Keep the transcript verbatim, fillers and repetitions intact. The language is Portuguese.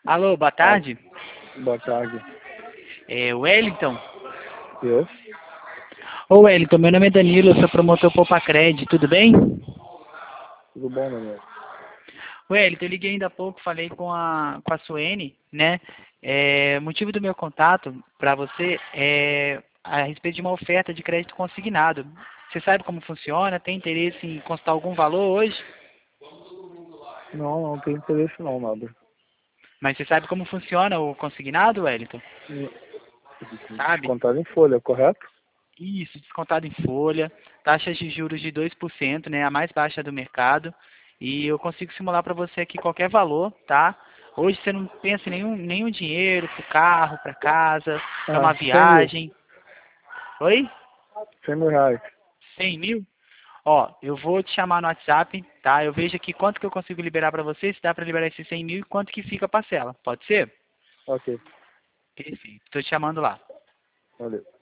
Alô, boa tarde. Boa tarde. É o Wellington? Yes. Ô Wellington, meu nome é Danilo, eu sou promotor Poupa-Cred, tudo bem? Tudo bom, Daniel? Wellington, eu liguei ainda há pouco, falei com a, com a Suene, né? É, o motivo do meu contato para você é a respeito de uma oferta de crédito consignado. Você sabe como funciona? Tem interesse em constar algum valor hoje? Não, não tenho interesse não, nada. Mas você sabe como funciona o consignado, Wellington? Sabe? Descontado em folha, correto? Isso, descontado em folha, taxas de juros de dois por cento, né, a mais baixa do mercado. E eu consigo simular para você aqui qualquer valor, tá? Hoje você não pensa em nenhum, nenhum dinheiro para o carro, para casa, para uma Ah, cem mil. viagem. Oi? cem mil reais. cem mil? Ó, eu vou te chamar no WhatsApp, tá? Eu vejo aqui quanto que eu consigo liberar para você, se dá para liberar esses cem mil e quanto que fica a parcela. Pode ser? Ok, Perfeito. Estou te chamando lá. valeu.